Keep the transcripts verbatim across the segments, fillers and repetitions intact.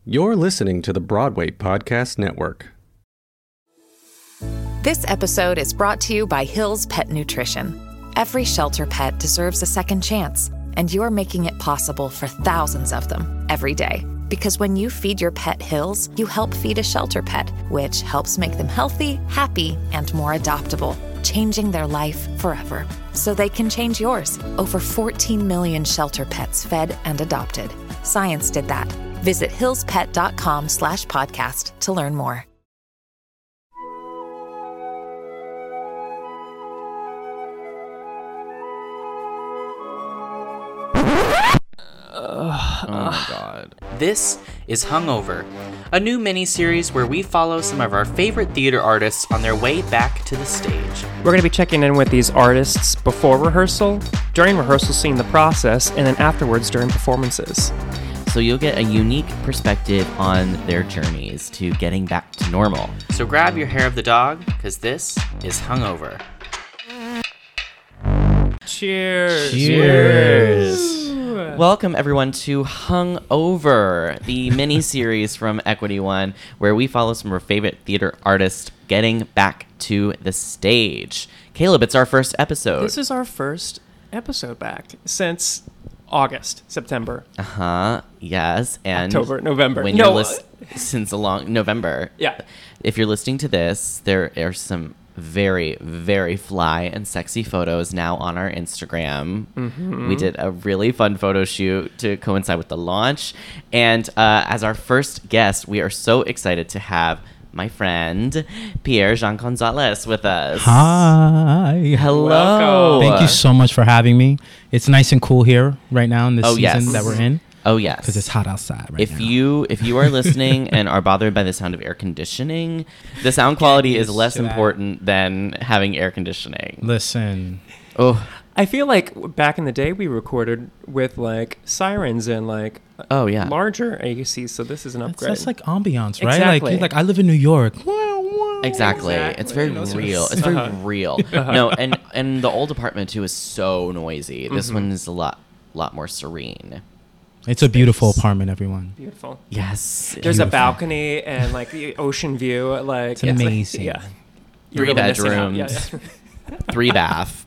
You're listening to the Broadway Podcast Network. This episode is brought to you by Hill's Pet Nutrition. Every shelter pet deserves a second chance, and you're making it possible for thousands of them every day. Because when you feed your pet Hill's, you help feed a shelter pet, which helps make them healthy, happy, and more adoptable, changing their life forever. So they can change yours. Over fourteen million shelter pets fed and adopted. Science did that. Visit hillspet.com slash podcast to learn more. Oh my god. This is Hungover, a new mini-series where we follow some of our favorite theater artists on their way back to the stage. We're going to be checking in with these artists before rehearsal, during rehearsal seeing the process, and then afterwards during performances. So you'll get a unique perspective on their journeys to getting back to normal. So grab your hair of the dog, because this is Hungover. Cheers. Cheers. Welcome, everyone, to Hungover, the mini-series from Equity One, where we follow some of our favorite theater artists getting back to the stage. Caleb, it's our first episode. This is our first episode back since August, September. Uh-huh, yes. And October, November. When no. you're lis- since a long November. Yeah. If you're listening to this, there are some very, very fly and sexy photos now on our Instagram. Mm-hmm. We did a really fun photo shoot to coincide with the launch. And uh, as our first guest, we are so excited to have my friend Pierre Jean Gonzalez with us. Hi. Hello. Welcome. Thank you so much for having me. It's nice and cool here right now in this Oh, season yes. that we're in. Oh, yes. Because it's hot outside right if now. you if you are listening and are bothered by the sound of air conditioning, the sound quality is less to that. important than having air conditioning. Listen. Oh, I feel like back in the day we recorded with like sirens and like oh yeah. larger A C, so this is an That's, upgrade. that's like ambiance, right? Exactly. Like, like I live in New York. Exactly. Exactly. It's very You know, so real. it's- It's very Uh-huh. real. No, and and the old apartment too is so noisy. This Mm-hmm. one is a lot lot more serene. It's a beautiful apartment, everyone. Beautiful. Yes. There's a Beautiful. balcony and like the ocean view. Like It's amazing. yeah. Three You're really missing out. bedrooms. Yeah, yeah. Three bath.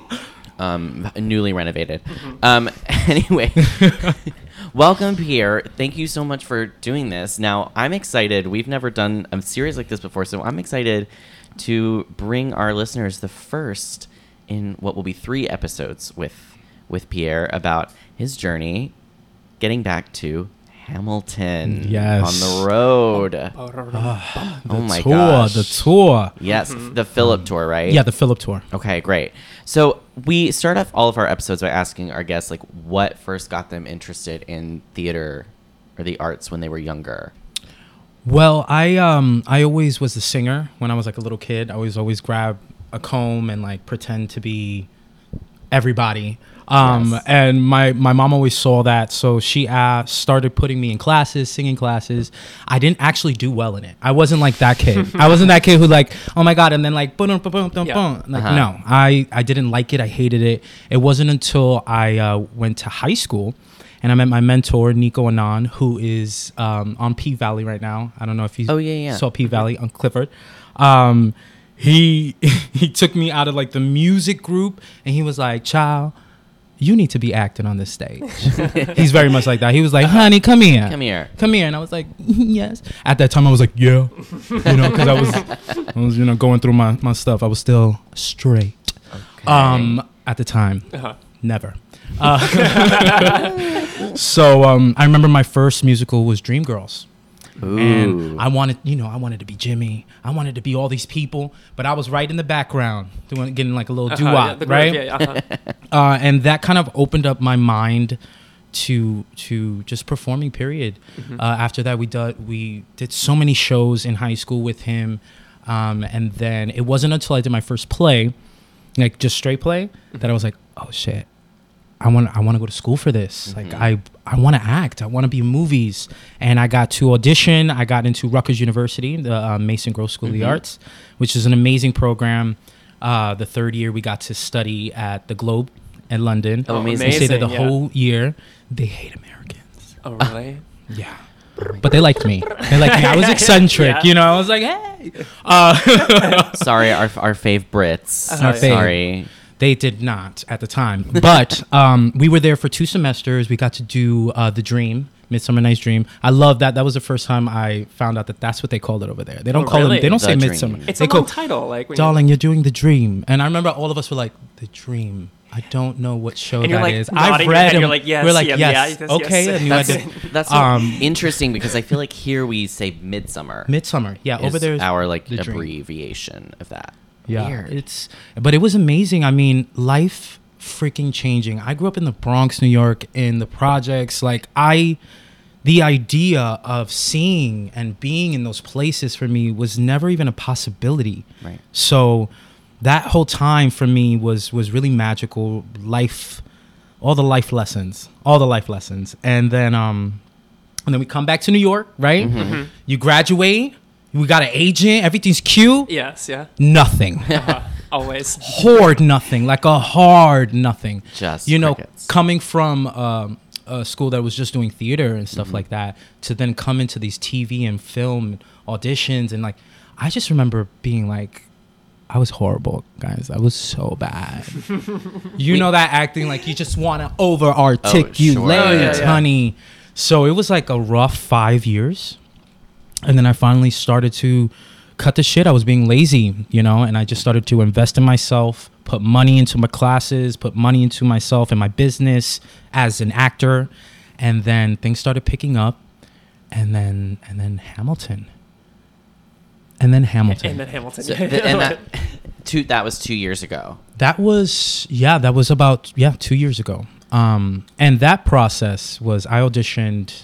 Um newly renovated. Um anyway. Welcome, Pierre. Thank you so much for doing this. Now, I'm excited. We've never done a series like this before, so I'm excited to bring our listeners the first in what will be three episodes with with Pierre about his journey getting back to Hamilton. Yes. On the road. Ah, the Oh my tour, gosh. the tour. Yes, the Philip tour, right? Yeah, the Philip tour. Okay, great. So we start off all of our episodes by asking our guests, like, what first got them interested in theater or the arts when they were younger? Well, I um I always was a singer when I was like a little kid. I always always grab a comb and like pretend to be everybody. Um Yes. and my my mom always saw that, so she uh started putting me in classes, singing classes. I didn't actually do well in it. I wasn't like that kid. I wasn't that kid who like, oh my god, and then like boom boom boom boom Yeah. boom. Like Uh-huh. no. I I didn't like it. I hated it. It wasn't until I uh, went to high school and I met my mentor, Nico Anand, who is um, on P Valley right now. I don't know if you Oh, yeah, yeah. saw P Valley on Clifford. Um, he he took me out of like the music group and he was like, child, you need to be acting on this stage. He's very much like that. He was like, honey, come here. Come here. Come here. And I was like, yes. At that time, I was like, yeah. You know, because I was, I was, you know, going through my, my stuff. I was still straight. Okay. Um, at the time. Uh-huh. Never. Uh, so um, I remember my first musical was Dreamgirls. Ooh. And I wanted, you know, I wanted to be Jimmy. I wanted to be all these people, but I was right in the background, doing, getting like a little Uh-huh, doo-wop, yeah, the right? group, yeah, uh-huh. Uh, and that kind of opened up my mind to to just performing. Period. Mm-hmm. Uh, after that, we did we did so many shows in high school with him, um, and then it wasn't until I did my first play, like just straight play, Mm-hmm. that I was like, oh shit. I want I want to go to school for this. Mm-hmm. Like I I want to act. I want to be in movies. And I got to audition. I got into Rutgers University, the uh, Mason Gross School Mm-hmm. of the Arts, which is an amazing program. Uh, the third year we got to study at the Globe in London. Oh, amazing. We stayed there the Amazing, yeah. whole year. They hate Americans. Oh, really? Yeah. but they liked me. They liked me. I was eccentric, Yeah. you know. I was like, hey. Uh, Sorry, our our fave Brits. Our fave. Sorry. They did not at the time, but um, we were there for two semesters. We got to do uh, The Dream, Midsummer Night's Dream. I love that. That was the first time I found out that that's what they called it over there. They don't Oh, call really? it. They don't The say Dream. Midsummer. It's they a call, long title. Like, when darling, you're doing The Dream, and I remember all of us were like, The Dream. I don't know what show And you're, that like, is. nodding I've your read head, them. you're like, yes, We're like, yeah, yes, yeah, yes, okay. yes. I knew That's I did. that's Um, interesting because I feel like here we say Midsummer. Midsummer. Yeah, over is there is our like The Dream. abbreviation of that. Yeah, Weird. it's but it was amazing. I mean, life freaking changing. I grew up in the Bronx, New York, in the projects. Like I, the idea of seeing and being in those places for me was never even a possibility. Right. So that whole time for me was was really magical. Life, all the life lessons, all the life lessons, and then um, and then we come back to New York, right? Mm-hmm. You graduate. We got an agent. Everything's cute. Yes, yeah. Nothing. Uh, always. Hard nothing, like a hard nothing. Just you know, crickets. coming from um, a school that was just doing theater and stuff Mm-hmm. like that, to then come into these T V and film auditions, and like, I just remember being like, I was horrible, guys. I was so bad. You know that acting, like you just want to over articulate, Oh, sure. Oh, yeah, yeah. honey. So it was like a rough five years. And then I finally started to cut the shit. I was being lazy, you know, and I just started to invest in myself, put money into my classes, put money into myself and my business as an actor. And then things started picking up. And then, and then Hamilton. And then Hamilton. And then Hamilton. So, th- and that two that was two years ago. That was, yeah, that was about, yeah, two years ago. Um, and that process was, I auditioned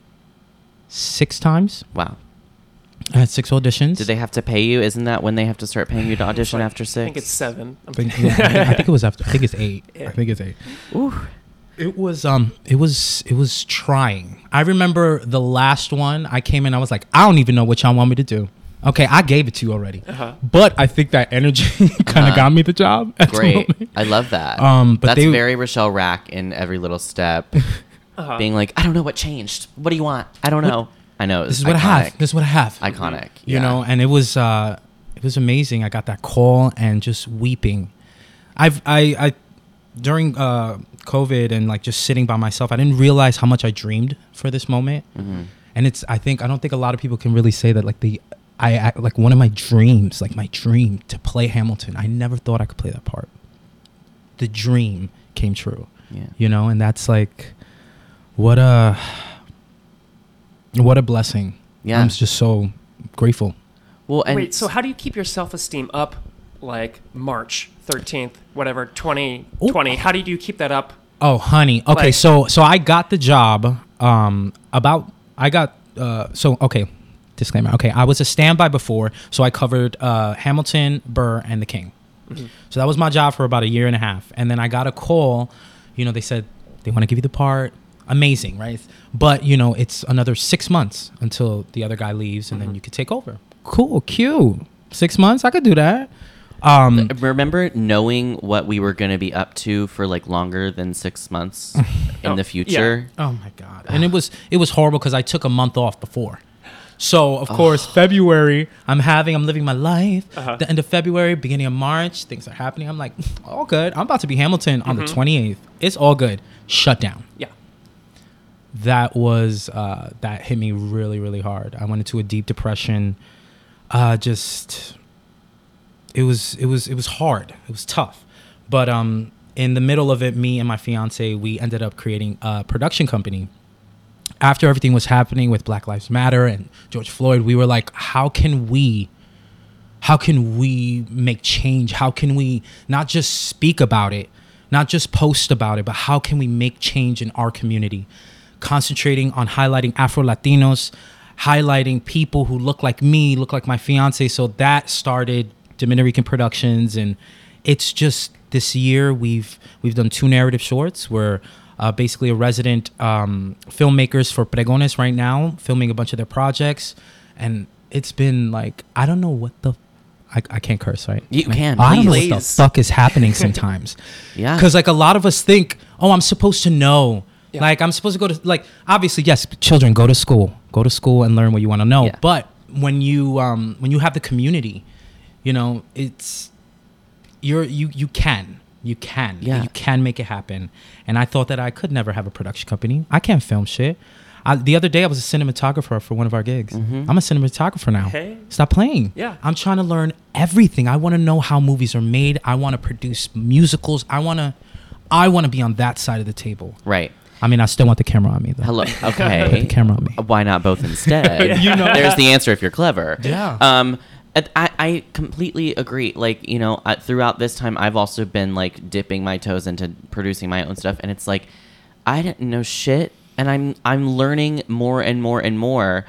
six times. Wow. I had six auditions. Did they have to pay you? Isn't that when they have to start paying you to audition Like, after six? I think it's seven. I'm I think, yeah, I think- I think it was after. I think it's eight. I think it's eight. Ooh. It was um. It was it was trying. I remember the last one. I came in. I was like, I don't even know what y'all want me to do. Okay, I gave it to you already. Uh-huh. But I think that energy kind of Uh-huh. got me the job. at the Great. moment. I love that. Um, but That's they- very Rochelle Rack in every little step. Uh-huh. Being like, I don't know what changed. What do you want? I don't know. I know. This is what I have. This is what I have. Iconic. You yeah. know, and it was uh, it was amazing. I got that call and just weeping. I've I I during uh COVID and like just sitting by myself, I didn't realize how much I dreamed for this moment. Mm-hmm. And it's I think I don't think a lot of people can really say that like the I, I like one of my dreams, like my dream to play Hamilton. I never thought I could play that part. The dream came true. Yeah. You know, and that's like what a what a blessing. Yeah. I'm just so grateful. Well, and Wait, so how do you keep your self-esteem up like March thirteenth, whatever, twenty twenty? How do you keep that up? Oh, honey. Okay, Like- so so I got the job um about I got uh so okay, disclaimer. Okay, I was a standby before, so I covered uh Hamilton, Burr, and The King. Mm-hmm. So that was my job for about a year and a half. And then I got a call, you know, they said they want to give you the part. Amazing, right? But, you know, it's another six months until the other guy leaves and Mm-hmm. then you could take over. Cool, cute. Six months, I could do that. Um remember knowing what we were going to be up to for like longer than six months in Oh, the future? Oh my god! And it was it was horrible because I took a month off before. So of course February I'm having I'm living my life. Uh-huh. The end of February, beginning of March, things are happening. I'm like, all good. I'm about to be Hamilton on the twenty-eighth. It's all good. Shut down. Yeah. That was uh, that hit me really really hard. I went into a deep depression. Uh, just it was it was it was hard. It was tough. But um, in the middle of it, me and my fiance, we ended up creating a production company. After everything was happening with Black Lives Matter and George Floyd, we were like, how can we, how can we make change? How can we not just speak about it, not just post about it, but how can we make change in our community? Concentrating on highlighting Afro-Latinos, highlighting people who look like me, look like my fiance. So that started Dominican Productions, and it's just this year we've we've done two narrative shorts. We're uh, basically a resident um, filmmakers for Pregones right now, filming a bunch of their projects, and it's been like I don't know what the I, I can't curse, right? You can, I don't know what please. the fuck is happening sometimes. Yeah. Because like a lot of us think, oh, I'm supposed to know Yeah. Like, I'm supposed to go to, like, obviously, yes, children, go to school. Go to school and learn what you want to know. Yeah. But when you um, when you have the community, you know, it's, you're, you, you can. You can. Yeah. You can make it happen. And I thought that I could never have a production company. I can't film shit. I, the other day, I was a cinematographer for one of our gigs. Mm-hmm. I'm a cinematographer now. Hey. Stop playing. Yeah. I'm trying to learn everything. I want to know how movies are made. I want to produce musicals. I want to I want to be on that side of the table. Right. I mean, I still want the camera on me, though. Hello. Put Okay. the camera on me. Why not both instead? You know. There's the answer if you're clever. Yeah. Um, and I, I completely agree. Like, you know, I, throughout this time, I've also been like dipping my toes into producing my own stuff, and it's like I didn't know shit, and I'm I'm learning more and more and more,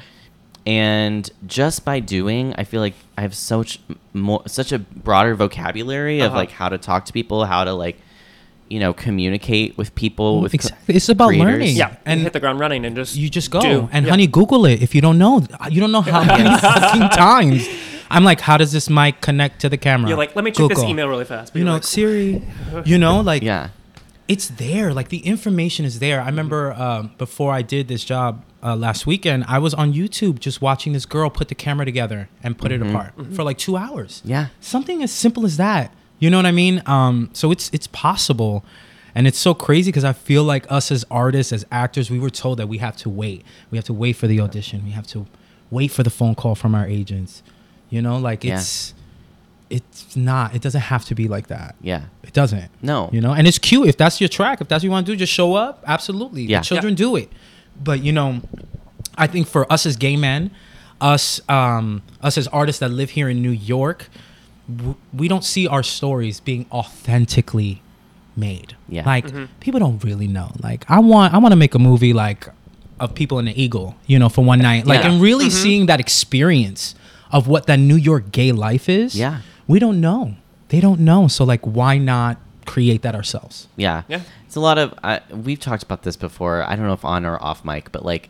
and just by doing, I feel like I have such more such a broader vocabulary of Uh-huh. like how to talk to people, how to like, you know, communicate with people. With Exactly. It's about creators. learning. Yeah, and And hit the ground running and just you just go. do. And Yeah. honey, Google it if you don't know. You don't know how many fucking times. I'm like, how does this mic connect to the camera? You're like, let me check this Google. email really fast. But You you're know, like, Siri, you know, like, Yeah. it's there. Like, the information is there. I remember um, before I did this job uh, last weekend, I was on YouTube just watching this girl put the camera together and put it apart for like two hours. Yeah. Something as simple as that. You know what I mean? Um, so it's it's possible. And it's so crazy because I feel like us as artists, as actors, we were told that we have to wait. We have to wait for the audition. We have to wait for the phone call from our agents. You know, like, Yeah. it's it's not. It doesn't have to be like that. Yeah. It doesn't. No. You know, and it's cute. If that's your track, if that's what you want to do, just show up. Absolutely. Yeah. The children do it. But, you know, I think for us as gay men, us um, us as artists that live here in New York, w- we don't see our stories being authentically made. Yeah. Like, people don't really know. Like, I want I want to make a movie, like, of people in the Eagle, you know, for one night. Like, Yeah. and really seeing that experience of what that New York gay life is. Yeah. We don't know. They don't know. So, like, why not create that ourselves? Yeah. Yeah. It's a lot of, uh, we've talked about this before. I don't know if on or off mic, but like,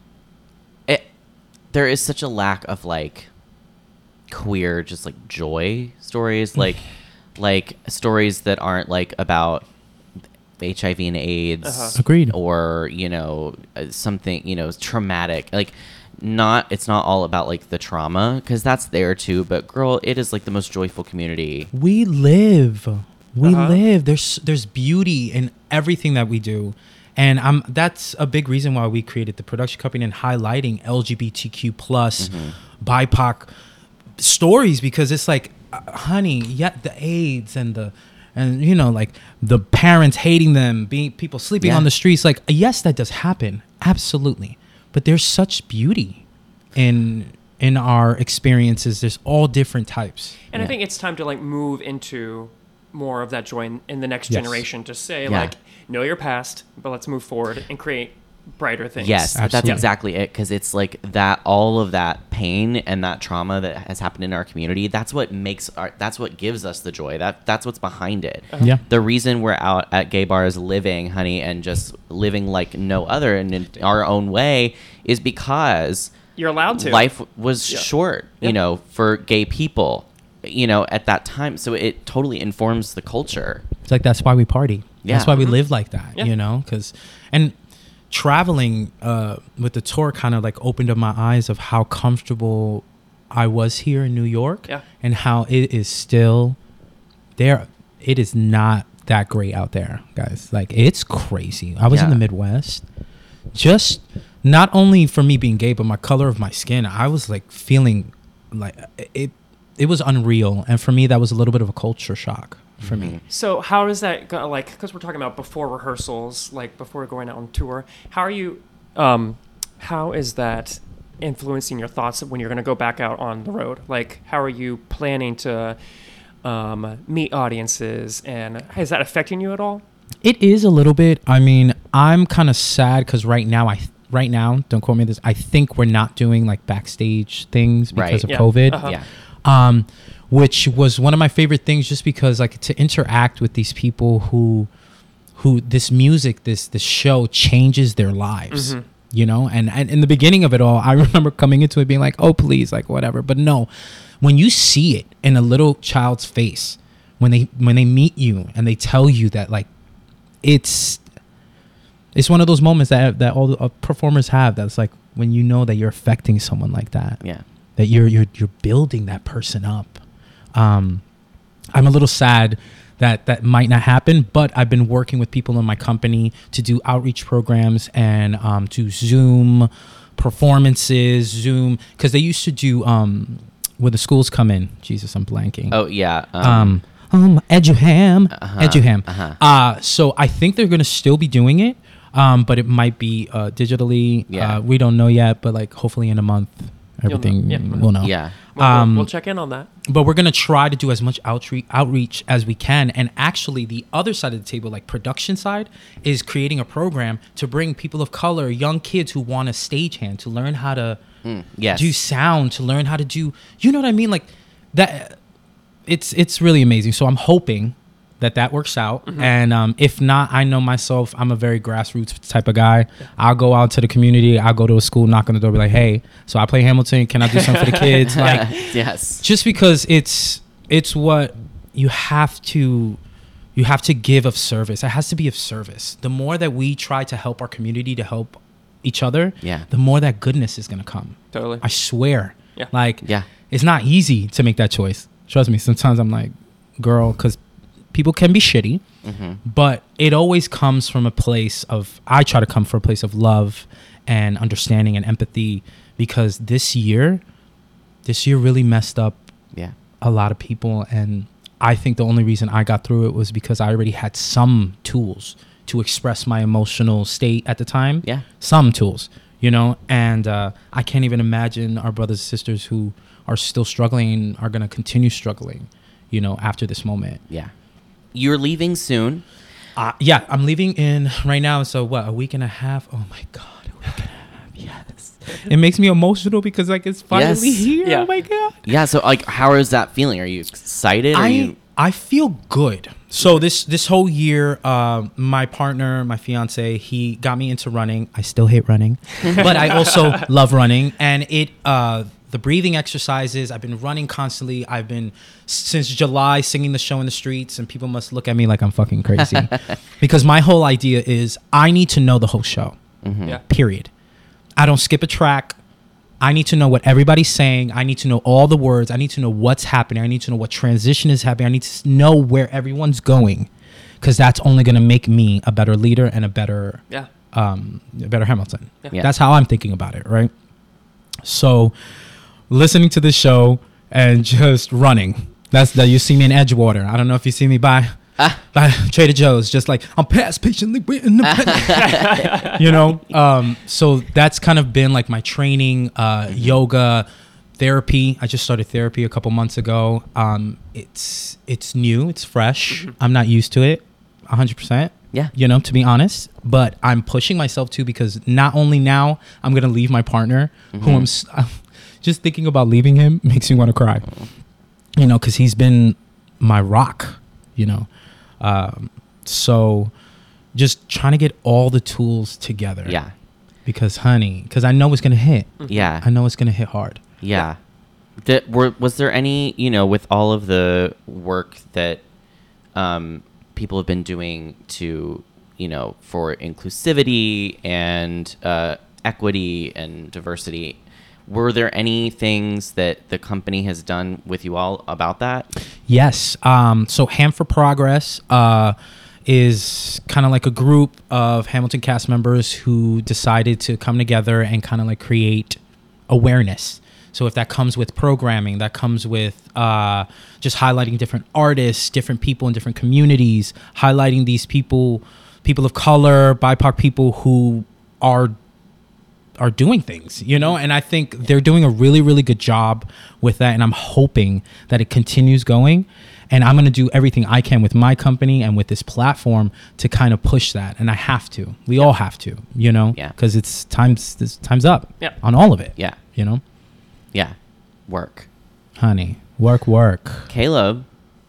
it, there is such a lack of like queer, just like joy stories, like, like stories that aren't like about H I V and AIDS Uh-huh. Agreed. or, you know, uh, something, you know, traumatic. Like, not, it's not all about like the trauma, because that's there too. But girl, it is like the most joyful community. We live. We Uh-huh. live. There's there's beauty in everything that we do. And um, that's a big reason why we created the production company and highlighting L G B T Q plus Mm-hmm. B I P O C stories, because it's like, uh, honey, yeah, the AIDS and the, and you know, like the parents hating them, being people sleeping Yeah. on the streets. Like, yes, that does happen, absolutely. But there's such beauty in in our experiences. There's all different types. And Yeah. I think it's time to like move into more of that joy in, in the next Yes. generation. To say Yeah. like, know your past, but let's move forward and create brighter things. Yes, that's Absolutely. exactly it. Because it's like that, all of that pain and that trauma that has happened in our community. That's what makes our. That's what gives us the joy. That that's what's behind it. Yeah. The reason we're out at gay bars living, honey, and just living like no other and in our own way is because You're allowed to. life was Yeah. short, Yeah. you know, for gay people, you know, at that time. So it totally informs the culture. It's like, that's why we party. Yeah. That's why we Mhm. live like that, Yeah. you know? Because, and traveling uh, with the tour kind of like opened up my eyes of how comfortable I was here in New York, Yeah. and how it is still there. It is not that great out there, guys. Like, it's crazy. I was in Yeah. the Midwest. Just not only for me being gay, but my color of my skin, I was like feeling like it. It was unreal, and for me, that was a little bit of a culture shock for me. So how does that go? Like, because we're talking about before rehearsals, like before going out on tour. How are you? Um, how is that influencing your thoughts when you're going to go back out on the road? Like, how are you planning to um, meet audiences, and is that affecting you at all? It is a little bit. I mean, I'm kind of sad because right now, I right now, don't quote me on this, I think we're not doing like backstage things because Right. of Yeah. COVID. Uh-huh. Yeah. Um, which was one of my favorite things, just because like to interact with these people who, who this music, this this show changes their lives. Mhm. You know, and, and in the beginning of it all, I remember coming into it being like, oh, please, like whatever. But no, when you see it in a little child's face, when they when they meet you and they tell you that like it's it's one of those moments that that all the uh, performers have. That's like when you know that you're affecting someone like that. Yeah. That you're you're you're building that person up. Um, I'm a little sad that that might not happen, but I've been working with people in my company to do outreach programs and um, to Zoom performances, Zoom, because they used to do um, when the schools come in. Jesus, I'm blanking. Oh yeah. Um, Um, um Eduham, Uh-huh, Eduham. uh-huh. Uh, so I think they're gonna still be doing it, um, but it might be uh, digitally. Yeah. Uh, we don't know yet, but like hopefully in a month, everything yeah. we'll know. yeah. We'll, Um, we'll, we'll check in on that. But we're gonna try to do as much outreach outreach as we can. And actually, the other side of the table, like production side, is creating a program to bring people of color, young kids who want a stagehand, to learn how to Mm, yes. do sound, to learn how to do, you know what I mean, like that. It's it's really amazing. So I'm hoping that that works out. Mm-hmm. And um, if not, I know myself, I'm a very grassroots type of guy. I'll go out to the community. I'll go to a school, knock on the door, be like, hey, so I play Hamilton. Can I do something for the kids? Like, yes. just because it's it's what you have to you have to give of service. It has to be of service. The more that we try to help our community, to help each other, Yeah. the more that goodness is gonna come. Totally. I swear. Yeah. Like, Yeah. it's not easy to make that choice. Trust me. Sometimes I'm like, girl, because people can be shitty, Mm-hmm. but it always comes from a place of, I try to come from a place of love and understanding and empathy, because this year, this year really messed up Yeah. a lot of people. And I think the only reason I got through it was because I already had some tools to express my emotional state at the time. Yeah. Some tools, you know, and uh, I can't even imagine our brothers and sisters who are still struggling, are going to continue struggling, you know, after this moment. Yeah. You're leaving soon. Uh, yeah, I'm leaving in right now. So what, a week and a half? Oh my God, a week and a half. Yes. It makes me emotional because like it's finally Yes. here. Yeah. Oh my God. Yeah. So like, how is that feeling? Are you excited? Are I you? I feel good. So this this whole year, uh, my partner, my fiance, he got me into running. I still hate running, but I also love running. And it uh, the breathing exercises. I've been running constantly. I've been since July singing the show in the streets, and people must look at me like I'm fucking crazy because my whole idea is I need to know the whole show. Mm-hmm. Yeah. Period. I don't skip a track. I need to know what everybody's saying. I need to know all the words. I need to know what's happening. I need to know what transition is happening. I need to know where everyone's going, because that's only going to make me a better leader and a better, Yeah. um, a better Hamilton. Yeah. That's how I'm thinking about it, right? So, listening to this show and just running. That's that. You see me in Edgewater. I don't know if you see me by. Ah. By Trader Joe's, just like I'm past patiently waiting. You know, um, so that's kind of been like my training, uh, yoga, therapy. I just started therapy a couple months ago. Um, it's it's new, it's fresh. I'm not used to it, one hundred percent. Yeah. You know, to be honest, but I'm pushing myself too, because not only now I'm gonna leave my partner, who I'm, s- I'm just thinking about leaving him makes me want to cry. You know, because he's been my rock. You know. Um, so just trying to get all the tools together. Yeah. Because, honey, because I know it's going to hit. Yeah. I know it's going to hit hard. Yeah. Did, were, was there any, you know, with all of the work that um, people have been doing to, you know, for inclusivity and uh, equity and diversity, were there any things that the company has done with you all about that? Yes. Um, so Ham for Progress uh, is kind of like a group of Hamilton cast members who decided to come together and kind of like create awareness. So if that comes with programming, that comes with uh, just highlighting different artists, different people in different communities, highlighting these people, people of color, B I P O C people who are are doing things, you know, and I think they're doing a really, really good job with that. And I'm hoping that it continues going. And I'm going to do everything I can with my company and with this platform to kind of push that. And I have to. We all have to, you know, Yeah. because it's time's this time's up Yeah. on all of it. Yeah. You know, Yeah. Work. honey, work, work. Caleb.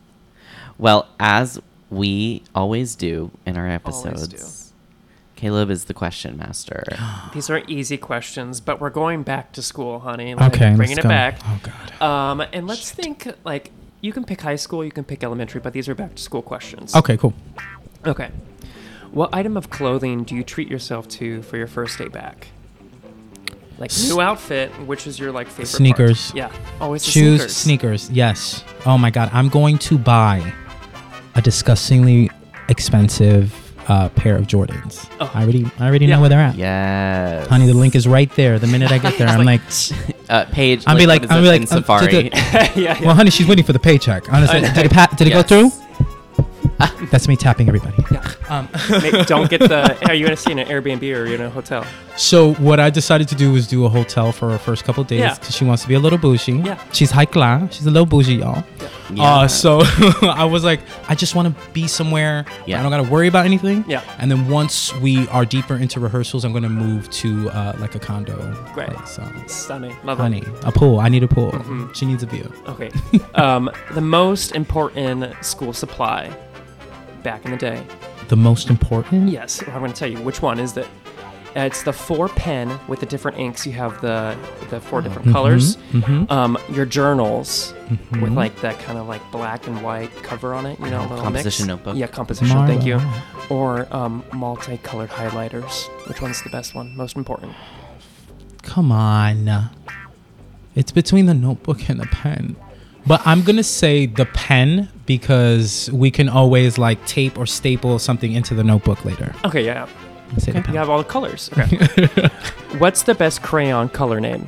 Well, as we always do in our Always episodes, do. Caleb is the question master. These are easy questions, but we're going back to school, honey. Like, Okay, bringing let's it go. back. Oh God. Um, and let's think like you can pick high school, you can pick elementary, but these are back to school questions. Okay, cool. Okay. What item of clothing do you treat yourself to for your first day back? Like new outfit, which is your like favorite Sneakers. part? Yeah, always the Shoes, sneakers. sneakers. Yes. Oh my God, I'm going to buy a disgustingly expensive uh, pair of Jordans. Oh. I already, I already Yeah. know where they're at. Yes. Honey, the link is right there. The minute I get there, I'm like, Uh, Paige. I'll be like, what is I'll it be like, in um, Safari. did the- yeah, yeah. well, honey, she's waiting for the paycheck. Honestly, did it, pa- did it Yes. go through? That's me tapping everybody. Um, Mate, don't get the. Are you gonna stay in an Airbnb or are you in a hotel? So what I decided to do was do a hotel for her first couple days Yeah. because she wants to be a little bougie. Yeah. She's high class. She's a little bougie, y'all. Yeah. Uh, so I was like, I just want to be somewhere. Yeah. I don't got to worry about anything. Yeah. And then once we are deeper into rehearsals, I'm going to move to uh, like a condo. Great. place. So, Stunning. Love honey, it. a pool. I need a pool. Mm-hmm. She needs a view. Okay. um, the most important school supply back in the day. The most important? Yes, I'm going to tell you which one is that. Uh, it's the four pen with the different inks. You have the the four different colors. mhm. Um, your journals Mm-hmm. with like that kind of like black and white cover on it. You know, a little Composition mix. notebook. Yeah, composition. Thank you. Marla. Or um, multicolored highlighters. Which one's the best one? Most important. Come on. It's between the notebook and the pen. But I'm going to say the pen because we can always like tape or staple something into the notebook later. Okay, yeah. I'll say the pen. You have all the colors. Okay. What's the best crayon color name?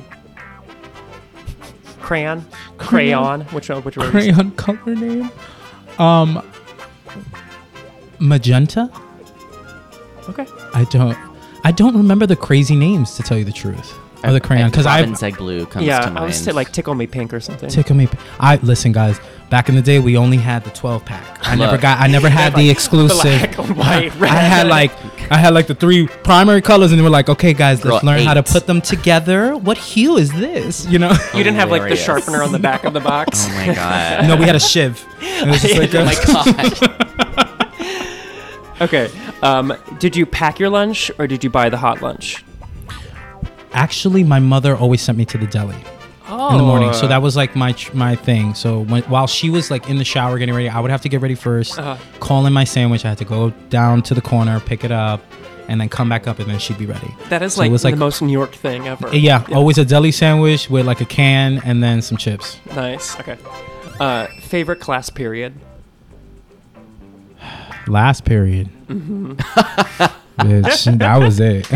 Crayon? Crayon? Which one? Which one? Crayon color name? Um, magenta? Okay. I don't. I don't remember the crazy names to tell you the truth. Of the crayon because I Robin Seg Blue comes Yeah, to mind. I was t- like Tickle Me Pink or something. tickle me. I listen, guys. Back in the day, we only had the twelve pack. I never Look. got. I never had the exclusive. Black, white, red. I had like, I had like the three primary colors, and they were like, okay, guys, let's Girl, learn how to eight. put them together. What hue is this? You know? You didn't have like the Hilarious. sharpener on the back of the box. Oh my god. no, we had a shiv. It was just like oh a- my god. Okay. Um, did you pack your lunch or did you buy the hot lunch? Actually, my mother always sent me to the deli Oh. in the morning, so that was like my tr- my thing. So when, while she was like in the shower getting ready, I would have to get ready first, Uh-huh. call in my sandwich. I had to go down to the corner, pick it up, and then come back up, and then she'd be ready. That is So it like, was like- the most New York thing ever. Yeah, always a deli sandwich with like a can and then some chips. Nice. Okay. Uh, favorite class period? Last period. Bitch, that was it.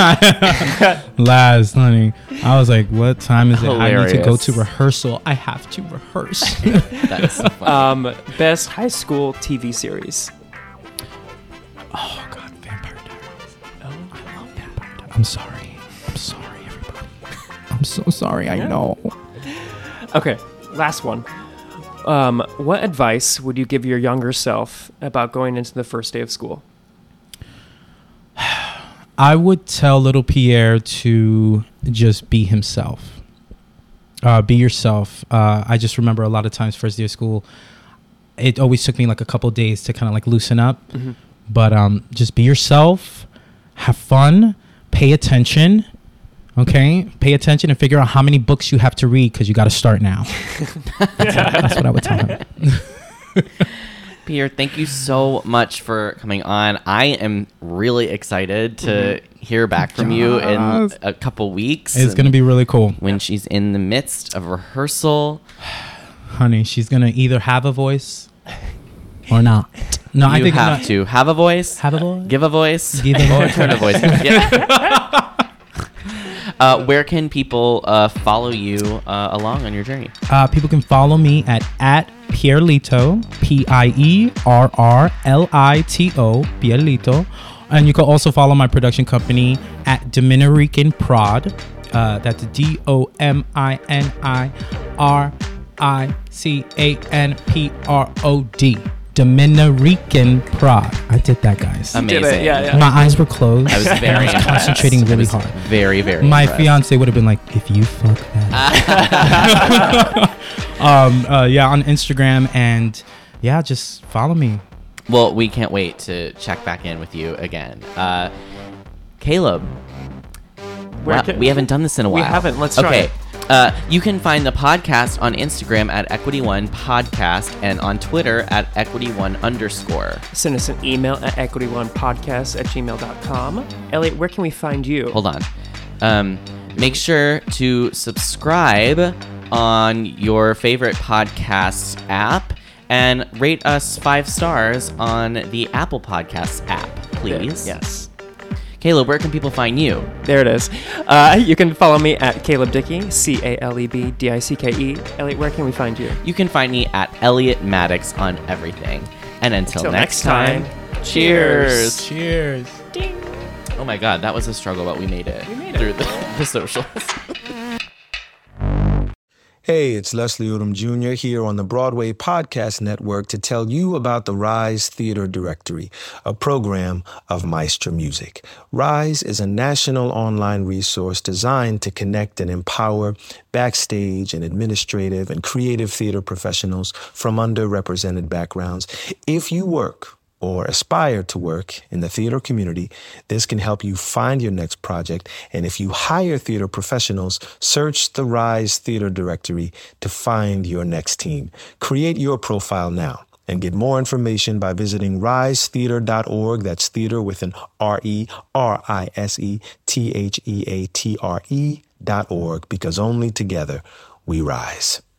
Last, honey. I was like, what time is it? I need to go Hilarious. to rehearsal. I have to rehearse. That's so funny. Um, best high school T V series? Oh, God, Vampire Diaries. Oh, I love Vampire Diaries. I'm sorry. I'm sorry, everybody. I'm so sorry. I know. Okay. Last one. Um, what advice would you give your younger self about going into the first day of school? I would tell little Pierre to just be himself. Uh, be yourself. Uh, I just remember a lot of times first day of school, it always took me like a couple days to kind of like loosen up. Mm-hmm. But um, just be yourself, have fun, pay attention. Okay, pay attention and figure out how many books you have to read because you got to start now. that's, that's what I would tell him. Pierre, thank you so much for coming on. I am really excited to Mm-hmm. hear back from you in Yes. a couple weeks. It's gonna be really cool, when she's in the midst of rehearsal. honey. She's gonna either have a voice or not. No, I you think have not. to have a voice, Have a voice? give a voice, Give a or voice. turn a voice. Yeah. Uh, where can people uh, follow you uh, along on your journey? Uh, people can follow me at at Pierlito, P I E R R L I T O, Pierlito. And you can also follow my production company at Dominican Prod. Uh, that's D O M I N I R I C A N P R O D. Dominican Prod. I did that, guys. Amazing. Did it, yeah, yeah. My eyes were closed. I was very I was impressed. concentrating I really was hard. Very, very. My impressed. fiance would have been like, if you fuck that. um, uh, yeah, on Instagram, and yeah, just follow me. Well, we can't wait to check back in with you again. Uh, Caleb, Where wow, can- we haven't done this in a We while. haven't. Let's try okay. it. Uh, you can find the podcast on Instagram at Equity One Podcast and on Twitter at Equity One underscore. Send us an email at equity one podcast at gmail dot com. Elliot, where can we find you? Hold on. Um, make sure to subscribe on your favorite podcast app and rate us five stars on the Apple Podcasts app, please. Yes. Caleb, where can people find you? There it is. Uh, you can follow me at Caleb Dickey, C A L E B D I C K E. Elliot, where can we find you? You can find me at Elliot Maddox on everything. And until, Until next, next time, time, cheers. Cheers. Oh my God, that was a struggle, but we made it. We made it. Through the, the socials. Hey, it's Leslie Odom Junior here on the Broadway Podcast Network to tell you about the Rise Theater Directory, a program of Maestro Music. Rise is a national online resource designed to connect and empower backstage and administrative and creative theater professionals from underrepresented backgrounds. If you work or aspire to work in the theater community, this can help you find your next project. And if you hire theater professionals, search the Rise Theater Directory to find your next team. Create your profile now and get more information by visiting rise theater dot org. That's theater with an R E R I S E T H E A T R E dot org, because only together we rise.